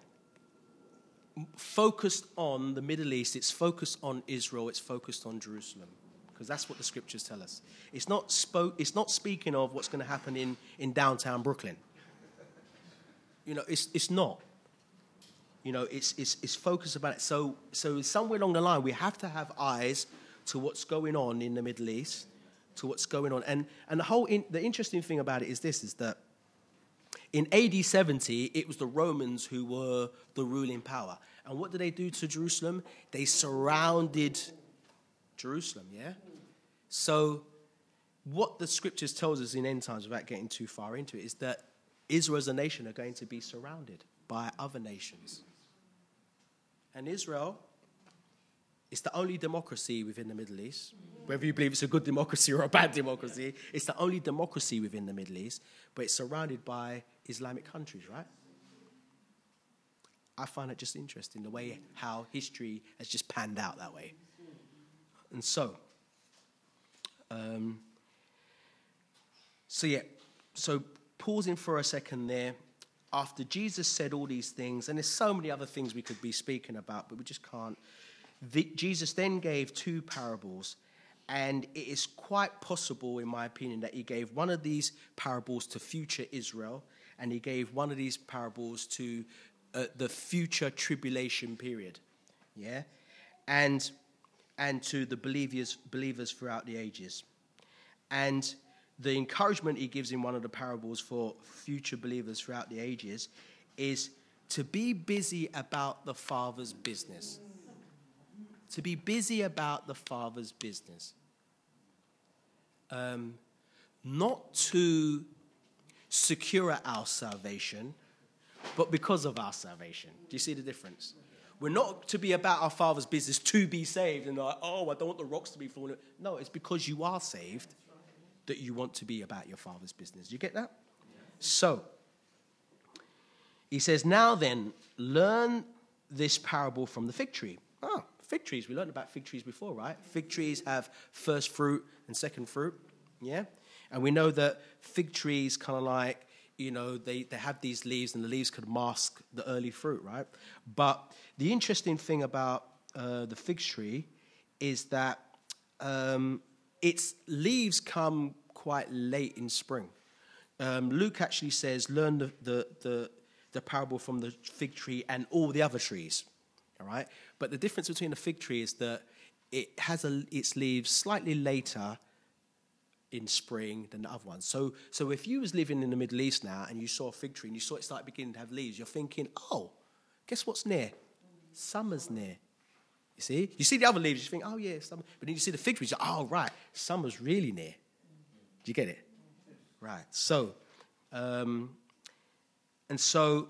focused on the Middle East, it's focused on Israel, it's focused on Jerusalem, because that's what the scriptures tell us. It's not spoke. It's not speaking of what's going to happen in, in downtown Brooklyn. You know, it's it's not. You know, it's it's it's focused about it. So so somewhere along the line, we have to have eyes to what's going on in the Middle East, to what's going on, and and the whole in, the interesting thing about it is this: is that in A D seventy, it was the Romans who were the ruling power. And what did they do to Jerusalem? They surrounded Jerusalem, yeah? So what the scriptures tells us in end times, without getting too far into it, is that Israel as a nation are going to be surrounded by other nations. And Israel is the only democracy within the Middle East. Whether you believe it's a good democracy or a bad democracy, it's the only democracy within the Middle East, but it's surrounded by Islamic countries, right? I find it just interesting, the way how history has just panned out that way. And so, um, so yeah, so pausing for a second there, after Jesus said all these things, and there's so many other things we could be speaking about, but we just can't. The, Jesus then gave two parables, and it is quite possible, in my opinion, that he gave one of these parables to future Israel, and he gave one of these parables to uh, the future tribulation period, yeah, and and to the believers believers throughout the ages. And the encouragement he gives in one of the parables for future believers throughout the ages is to be busy about the Father's business. To be busy about the Father's business. Um, not to secure our salvation, but because of our salvation. Do you see the difference? We're not to be about our Father's business to be saved and like, oh, I don't want the rocks to be falling. No, it's because you are saved that you want to be about your Father's business. Do you get that? Yeah. So, he says, now then, learn this parable from the fig tree. Oh, fig trees. We learned about fig trees before, right? Fig trees have first fruit and second fruit, yeah? And we know that fig trees kind of like, you know, they, they have these leaves, and the leaves could mask the early fruit, right? But the interesting thing about uh, the fig tree is that um, its leaves come quite late in spring. Um, Luke actually says, learn the, the, the, the parable from the fig tree and all the other trees, all right? But the difference between the fig tree is that it has a, its leaves slightly later in spring than the other ones. So, so if you was living in the Middle East now and you saw a fig tree and you saw it start beginning to have leaves, you're thinking, oh, guess what's near? Summer's near. You see? You see the other leaves, you think, oh, yeah, summer. But then you see the fig trees, you're, oh, right, summer's really near. Do you get it? Right. So, um, and so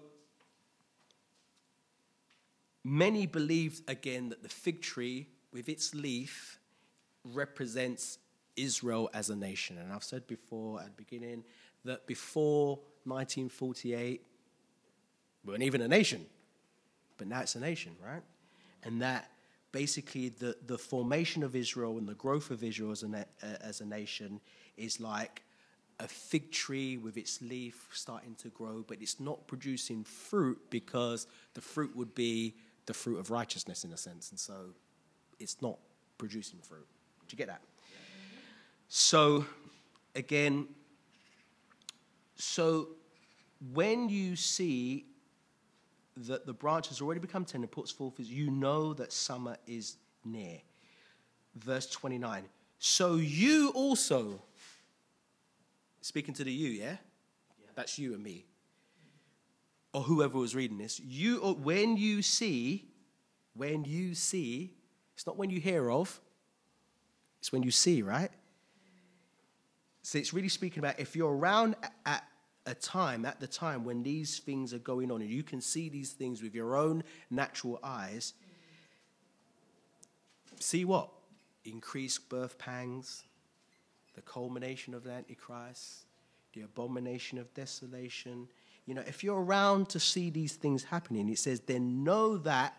many believed, again, that the fig tree with its leaf represents Israel as a nation. And I've said before at the beginning that before nineteen forty-eight, we weren't even a nation. But now it's a nation, right? And that basically the, the formation of Israel and the growth of Israel as a, na- uh, as a nation is like a fig tree with its leaf starting to grow, but it's not producing fruit because the fruit would be the fruit of righteousness in a sense. And so it's not producing fruit. Do you get that? So, again, so when you see that the branch has already become tender, puts forth, you know that summer is near. Verse twenty-nine. So you also, speaking to the you, yeah? yeah? That's you and me. Or whoever was reading this. You, when you see, when you see, it's not when you hear of, it's when you see, right? So it's really speaking about if you're around at a time, at the time when these things are going on and you can see these things with your own natural eyes, see what? Increased birth pangs, the culmination of the Antichrist, the abomination of desolation. You know, if you're around to see these things happening, it says, then know that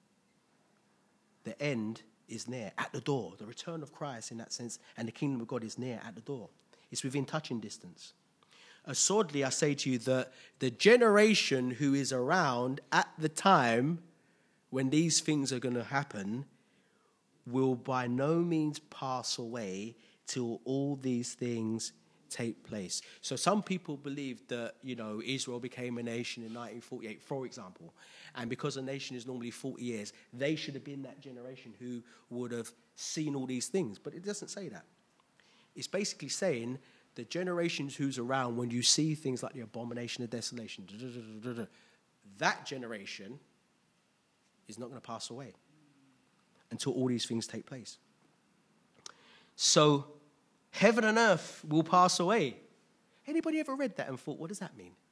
the end is near, at the door. The return of Christ in that sense, and the kingdom of God is near, at the door. It's within touching distance. Assuredly, I say to you that the generation who is around at the time when these things are going to happen will by no means pass away till all these things take place. So some people believe that, you know, Israel became a nation in nineteen forty-eight, for example, and because a nation is normally forty years, they should have been that generation who would have seen all these things. But it doesn't say that. It's basically saying the generations who's around when you see things like the abomination of desolation, da, da, da, da, da, that generation is not going to pass away until all these things take place. So heaven and earth will pass away. Anybody ever read that and thought, what does that mean?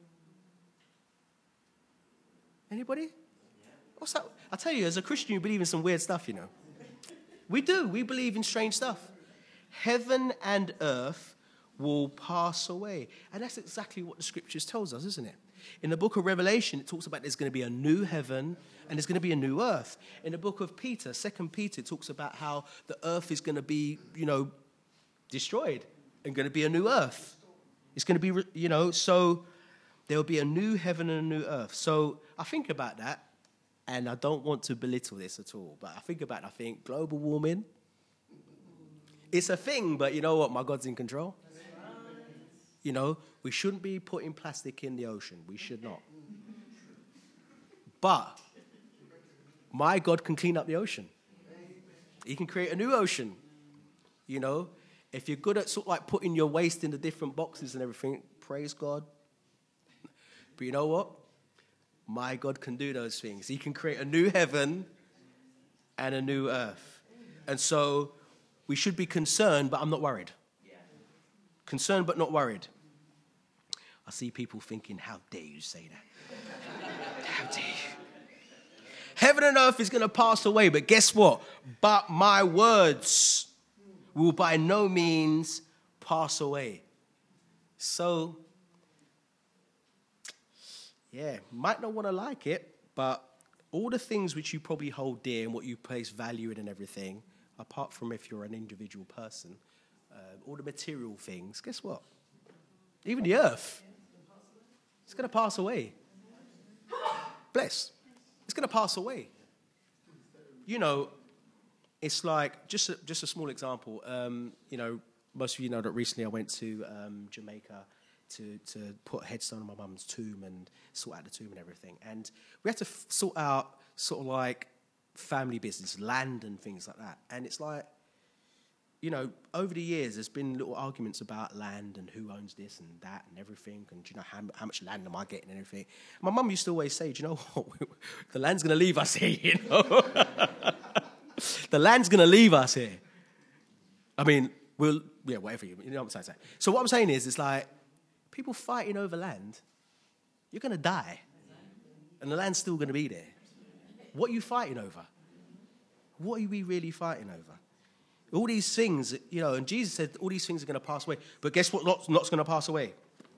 Anybody? What's that? I tell you, as a Christian, you believe in some weird stuff, you know. We do. We believe in strange stuff. Heaven and earth will pass away. And that's exactly what the scriptures tells us, isn't it? In the book of Revelation, it talks about there's going to be a new heaven and there's going to be a new earth. In the book of Peter, Second Peter, it talks about how the earth is going to be, you know, destroyed and going to be a new earth. It's going to be, you know, so there will be a new heaven and a new earth. So I think about that, and I don't want to belittle this at all, but I think about it, I think global warming, it's a thing, but you know what? My God's in control. You know, we shouldn't be putting plastic in the ocean. We should not. But my God can clean up the ocean. He can create a new ocean. You know, if you're good at sort of like putting your waste in the different boxes and everything, praise God. But you know what? My God can do those things. He can create a new heaven and a new earth. And so we should be concerned, but I'm not worried. Concerned, but not worried. I see people thinking, how dare you say that? How dare you? Heaven and earth is going to pass away, but guess what? But my words will by no means pass away. So, yeah, might not want to like it, but all the things which you probably hold dear and what you place value in and everything, apart from if you're an individual person, uh, all the material things, guess what? Even the earth, it's going to pass away. Bless. It's going to pass away. You know, it's like, just a, just a small example. Um, you know, most of you know that recently I went to um, Jamaica to, to put a headstone on my mum's tomb and sort out the tomb and everything. And we had to f- sort out sort of like family business, land and things like that. And it's like, you know, over the years, there's been little arguments about land and who owns this and that and everything. And, do you know, how, how much land am I getting and everything? My mum used to always say, do you know what? The land's going to leave us here, you know? The land's going to leave us here. I mean, we'll, yeah, whatever, you, you know what I'm saying. So what I'm saying is, it's like, people fighting over land, you're going to die. And the land's still going to be there. What are you fighting over? What are we really fighting over? All these things, you know, and Jesus said all these things are going to pass away. But guess what not, not's going to pass away?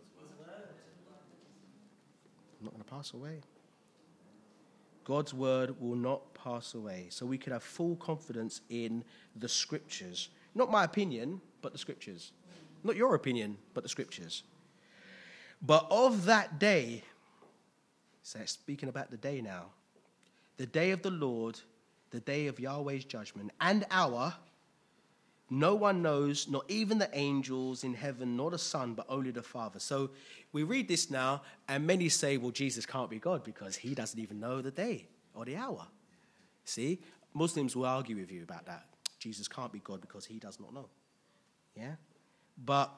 Not going to pass away. God's word will not pass away. So we can have full confidence in the scriptures. Not my opinion, but the scriptures. Not your opinion, but the scriptures. But of that day, so speaking about the day now, the day of the Lord, the day of Yahweh's judgment, and hour, no one knows, not even the angels in heaven, nor the Son, but only the Father. So we read this now, and many say, well, Jesus can't be God because he doesn't even know the day or the hour. See, Muslims will argue with you about that. Jesus can't be God because he does not know. Yeah? But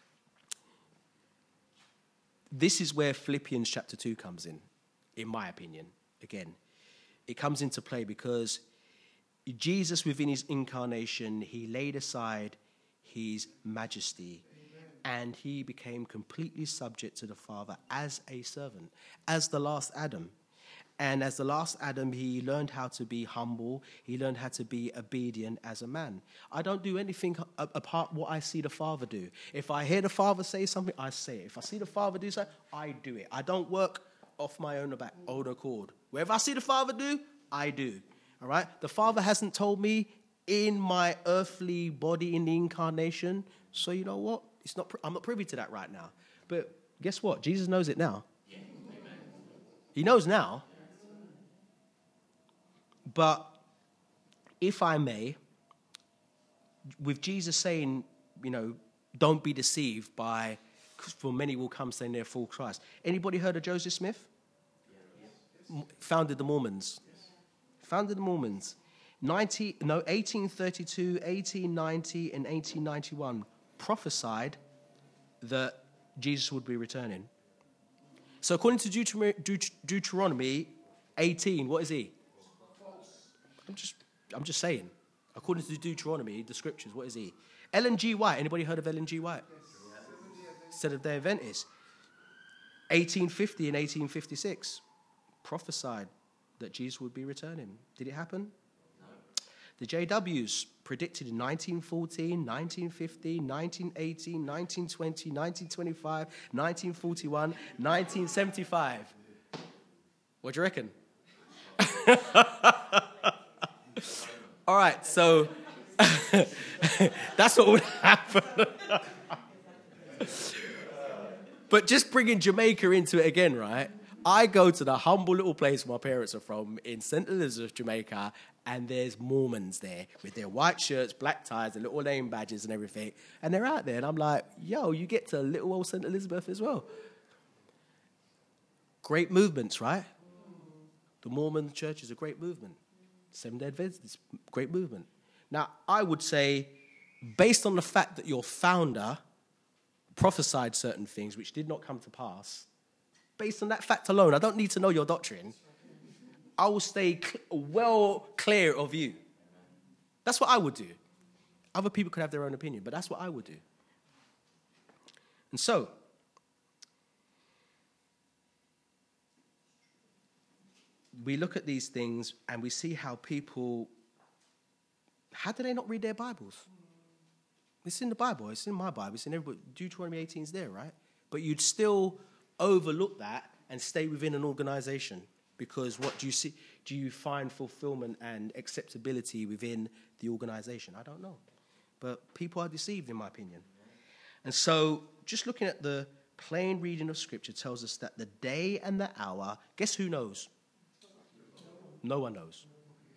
this is where Philippians chapter two comes in, in my opinion. Again, it comes into play because Jesus, within his incarnation, he laid aside his majesty. Amen. And he became completely subject to the Father as a servant, as the last Adam. And as the last Adam, he learned how to be humble. He learned how to be obedient as a man. I don't do anything apart what I see the Father do. If I hear the Father say something, I say it. If I see the Father do something, I do it. I don't work off my own own accord. Wherever I see the Father do, I do. All right? The Father hasn't told me in my earthly body in the incarnation. So you know what? It's not. I'm not privy to that right now. But guess what? Jesus knows it now. Yeah. He knows now. But if I may, with Jesus saying, you know, don't be deceived by, for many will come saying they're full Christ. Anybody heard of Joseph Smith? Yes. Founded the Mormons. Founded the Mormons. ninety, no, eighteen thirty-two, eighteen ninety, and eighteen ninety-one prophesied that Jesus would be returning. So according to Deuteronomy, Deut- Deuteronomy eighteen, what is he? I'm just, I'm just saying. According to Deuteronomy, the scriptures, what is he? Ellen G. White. Anybody heard of Ellen G. White? Yes. Seventh-day Adventist. eighteen fifty and eighteen fifty-six prophesied that Jesus would be returning. Did it happen? No. The J Ws predicted in nineteen fourteen, nineteen fifteen, nineteen eighteen, nineteen twenty, nineteen twenty-five, nineteen forty-one, nineteen seventy-five. What do you reckon? All right, so that's what would happen. But just bringing Jamaica into it again, right? I go to the humble little place my parents are from in Saint Elizabeth, Jamaica, and there's Mormons there with their white shirts, black ties, and little name badges and everything. And they're out there, and I'm like, yo, you get to little old Saint Elizabeth as well. Great movements, right? The Mormon church is a great movement. Seventh-day Adventist, great movement. Now, I would say, based on the fact that your founder prophesied certain things which did not come to pass, based on that fact alone, I don't need to know your doctrine. I will stay cl- well clear of you. That's what I would do. Other people could have their own opinion, but that's what I would do. And so, we look at these things and we see how people, how do they not read their Bibles? It's in the Bible. It's in my Bible. It's in everybody. Deuteronomy eighteen is there, right? But you'd still overlook that and stay within an organization because what do you see? Do you find fulfillment and acceptability within the organization? I don't know. But people are deceived, in my opinion. And so just looking at the plain reading of Scripture tells us that the day and the hour, guess who knows? No one knows.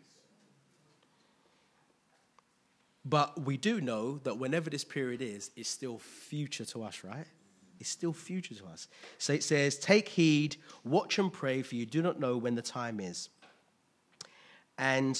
But we do know that whenever this period is, it's still future to us, right? It's still future to us. So it says, take heed, watch and pray, for you do not know when the time is. And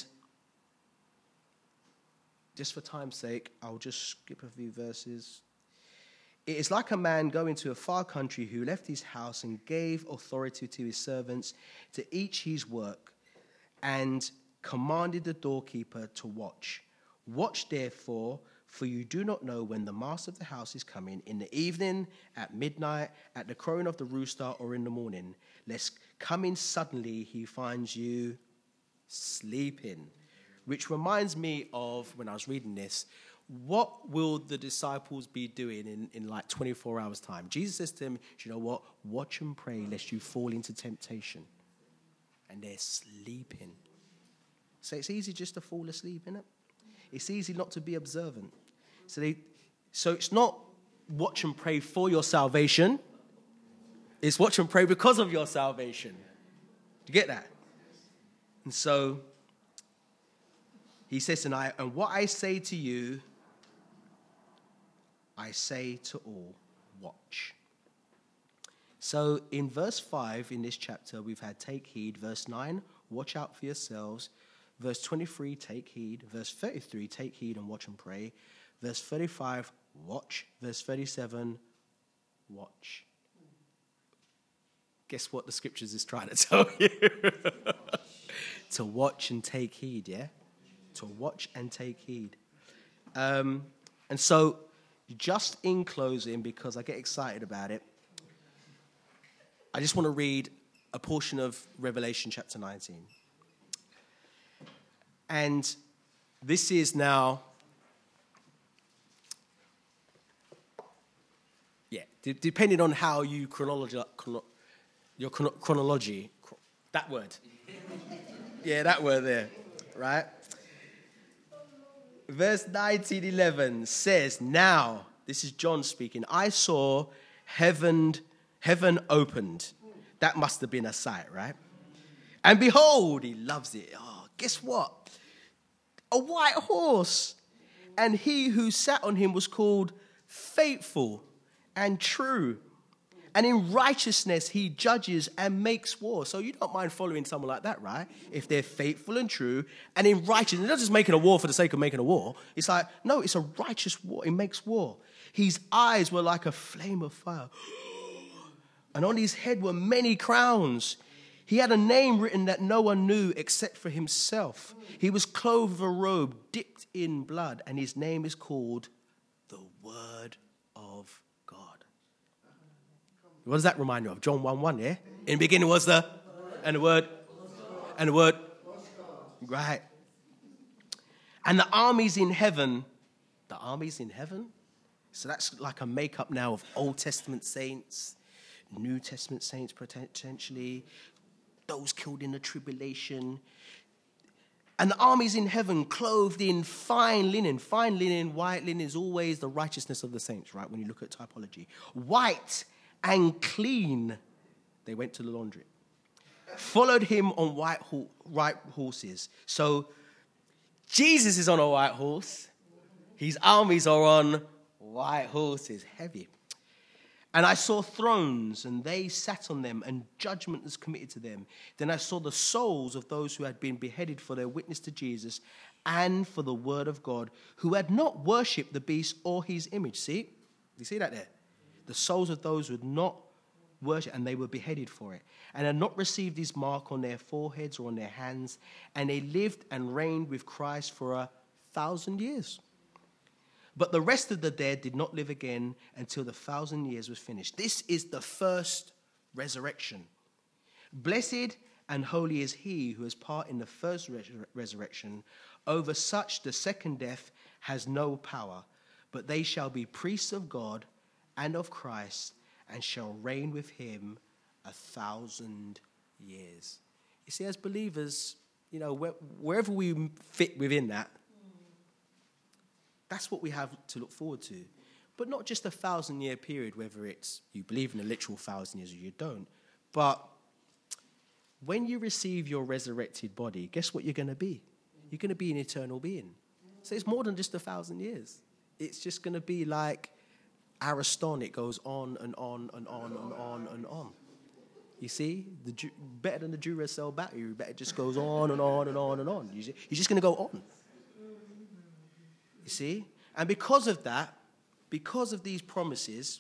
just for time's sake, I'll just skip a few verses. It is like a man going to a far country who left his house and gave authority to his servants to each his work and commanded the doorkeeper to watch. Watch therefore, for you do not know when the master of the house is coming, in the evening, at midnight, at the crowing of the rooster, or in the morning, lest coming suddenly he finds you sleeping. Which reminds me of, when I was reading this, what will the disciples be doing in, in like twenty-four hours' time? Jesus says to them, do you know what? Watch and pray lest you fall into temptation. And they're sleeping. So it's easy just to fall asleep, isn't it? It's easy not to be observant. So they, so it's not watch and pray for your salvation. It's watch and pray because of your salvation. Do you get that? And so he says tonight, and what I say to you, I say to all, watch. So in verse five in this chapter, we've had take heed. Verse nine, watch out for yourselves. Verse twenty-three, take heed. Verse thirty-three, take heed and watch and pray. Verse thirty-five, watch. Verse thirty-seven, watch. Guess what the scriptures is trying to tell you? To watch and take heed, yeah? To watch and take heed. Um, and so, just in closing, because I get excited about it, I just want to read a portion of Revelation chapter nineteen. And this is now, yeah, d- depending on how you chronology, chrono, your chrono, chronology, that word. Yeah, that word there, right? Verse nineteen eleven says, now, this is John speaking, I saw heaven, heaven opened. That must have been a sight, right? And behold, he loves it. Oh, guess what? A white horse. And he who sat on him was called Faithful and True. And in righteousness he judges and makes war. So you don't mind following someone like that, right? If they're faithful and true and in righteousness. They're not just making a war for the sake of making a war. It's like, no, it's a righteous war. He makes war. His eyes were like a flame of fire. And on his head were many crowns. He had a name written that no one knew except for himself. He was clothed with a robe dipped in blood, and his name is called the Word of God. What does that remind you of? John one one, yeah? In the beginning was the, and the Word, and the Word. Right. And the armies in heaven, the armies in heaven? So that's like a makeup now of Old Testament saints, New Testament saints potentially, those killed in the tribulation. And the armies in heaven clothed in fine linen. Fine linen, white linen is always the righteousness of the saints, right? When you look at typology. White and clean. They went to the laundry. Followed him on white, ho- white horses. So Jesus is on a white horse. His armies are on white horses. Heavy. And I saw thrones, and they sat on them, and judgment was committed to them. Then I saw the souls of those who had been beheaded for their witness to Jesus and for the word of God, who had not worshipped the beast or his image. See? You see that there? The souls of those who had not worshipped, and they were beheaded for it, and had not received his mark on their foreheads or on their hands, and they lived and reigned with Christ for a thousand years. But the rest of the dead did not live again until the thousand years was finished. This is the first resurrection. Blessed and holy is he who has part in the first res- resurrection. Over such the second death has no power, but they shall be priests of God and of Christ, and shall reign with him a thousand years. You see, as believers, you know, wherever we fit within that, that's what we have to look forward to. But not just a thousand-year period, whether it's you believe in a literal thousand years or you don't. But when you receive your resurrected body, guess what you're going to be? You're going to be an eternal being. So it's more than just a thousand years. It's just going to be like Ariston. It goes on and on and on and on and on. You see, the Du- better than the Duracell battery, better just goes on and on and on and on. You see, you're just going to go on. You see? And because of that, because of these promises,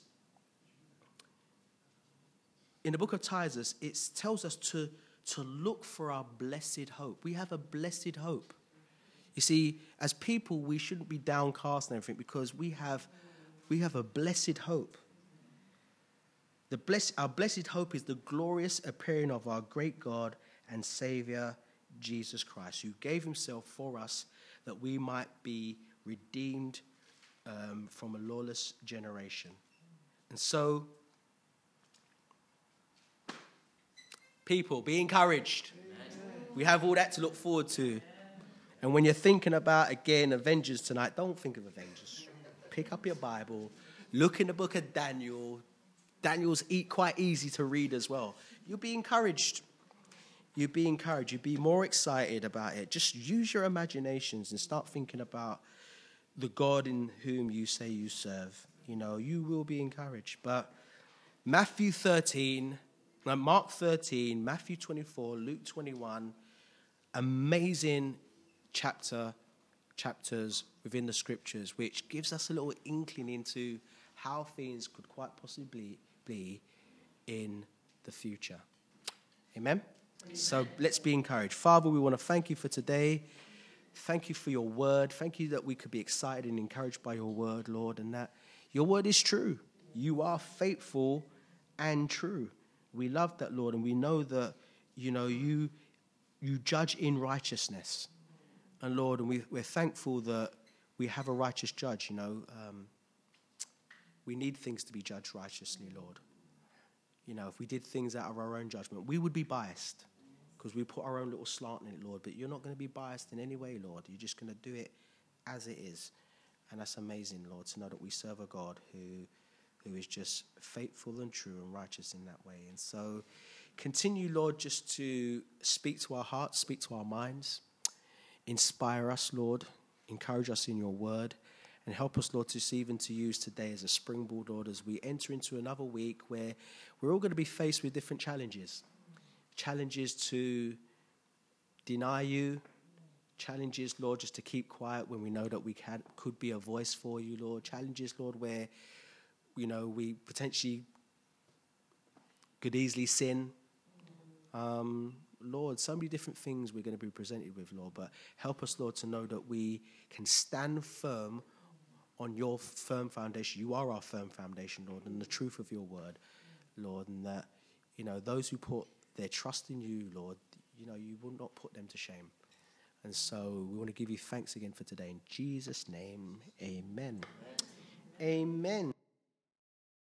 in the book of Titus, it tells us to, to look for our blessed hope. We have a blessed hope. You see, as people, we shouldn't be downcast and everything because we have, we have a blessed hope. The bless, our blessed hope is the glorious appearing of our great God and Savior, Jesus Christ, who gave himself for us that we might be redeemed um, from a lawless generation. And so, people, be encouraged. We have all that to look forward to. And when you're thinking about, again, Avengers tonight, don't think of Avengers. Pick up your Bible, look in the book of Daniel. Daniel's quite easy to read as well. You'll be encouraged. You'll be encouraged. You'll be more excited about it. Just use your imaginations and start thinking about the God in whom you say you serve. You know, you will be encouraged. But Matthew thirteen, Mark thirteen, Matthew twenty-four, Luke twenty-one, amazing chapter, chapters within the scriptures, which gives us a little inkling into how things could quite possibly be in the future. Amen? Amen? So let's be encouraged. Father, we want to thank you for today. Thank you for your word. Thank you that we could be excited and encouraged by your word, Lord, and that your word is true. You are faithful and true. We love that, Lord, and we know that, you know, you you judge in righteousness. And, Lord, and we, we're thankful that we have a righteous judge, you know. Um, we need things to be judged righteously, Lord. You know, if we did things out of our own judgment, we would be biased because we put our own little slant in it, Lord. But you're not going to be biased in any way, Lord. You're just going to do it as it is. And that's amazing, Lord, to know that we serve a God who who is just faithful and true and righteous in that way. And so continue, Lord, just to speak to our hearts, speak to our minds, inspire us, Lord, encourage us in your word, and help us, Lord, to see even to use today as a springboard, Lord, as we enter into another week where we're all going to be faced with different challenges. Challenges to deny you, challenges, Lord, just to keep quiet when we know that we can, could be a voice for you, Lord. Challenges, Lord, where, you know, we potentially could easily sin. Um, Lord, so many different things we're going to be presented with, Lord, but help us, Lord, to know that we can stand firm on your firm foundation. You are our firm foundation, Lord, and the truth of your word, Lord, and that, you know, those who put their trust in you, Lord, you know, you will not put them to shame. And so we want to give you thanks again for today. In Jesus' name, amen. Amen. Amen.